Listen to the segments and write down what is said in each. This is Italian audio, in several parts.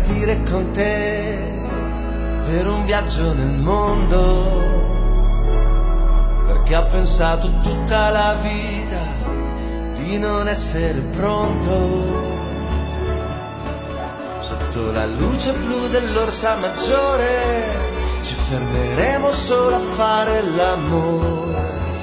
partire con te per un viaggio nel mondo, perché ho pensato tutta la vita di non essere pronto. Sotto la luce blu dell'Orsa Maggiore ci fermeremo solo a fare l'amore.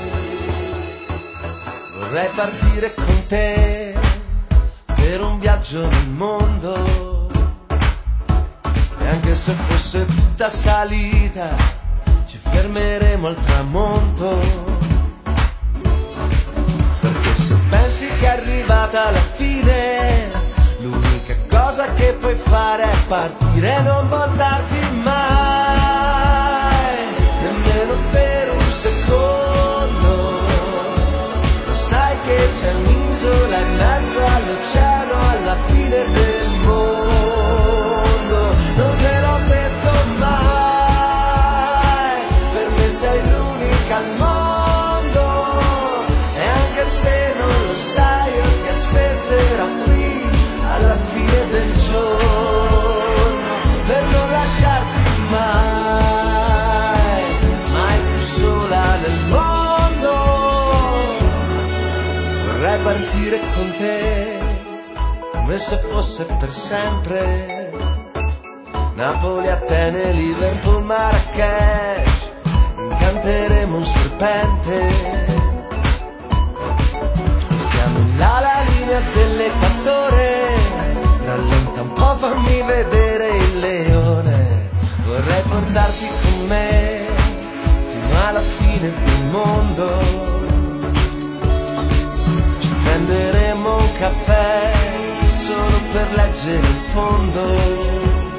Vorrei partire con te per un viaggio nel mondo, e anche se fosse tutta salita ci fermeremo al tramonto, perché se pensi che è arrivata la fine, l'unica cosa che puoi fare è partire e non voltarti mai, nemmeno per un secondo. Lo sai che c'è un'isola in mezzo all'oceano alla fine del mondo. Non te l'ho detto mai, per me sei l'unica al mondo, e anche se non lo sai io ti aspetterò qui alla fine del giorno, per non lasciarti mai, mai più sola nel mondo. Vorrei partire con te come se fosse per sempre, Napoli, Atene, Liverpool, Marrakech, incanteremo un serpente. Stiamo in là la linea dell'equatore, rallenta un po', fammi vedere il leone. Vorrei portarti con me fino alla fine del mondo. Ci prenderemo un caffè solo per leggere il fondo,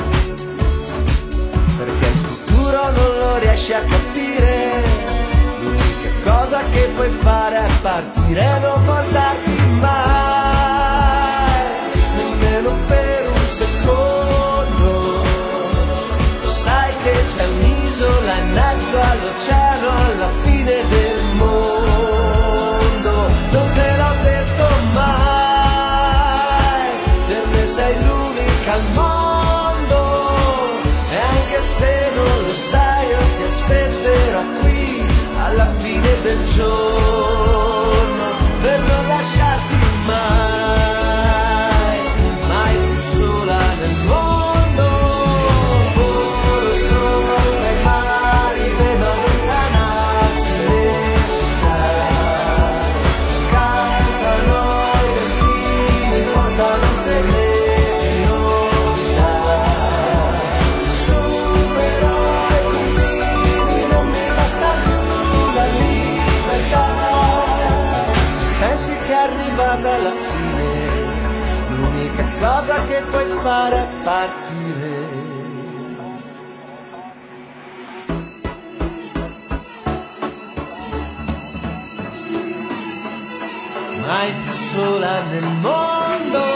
perché il futuro non lo riesci a capire. L'unica cosa che puoi fare è partire e non voltarti mai, nemmeno per un secondo. Lo sai che c'è un'isola in mezzo all'oceano alla fine del mondo. Non te l'ho detto mai, per me sei l'unica al mondo, e anche se non lo sai io ti aspetterò qui alla fine del giorno, per non lasciarti mai, mai più sola nel mondo. Ora sono dai mari, vedo allontanarsi le città, cantano i delfini, portano segreti, novità. Superò i confini, non mi basta più la libertà. Se pensi che è arrivata la fine, l'unica cosa che puoi fare è partire. Mai più sola nel mondo.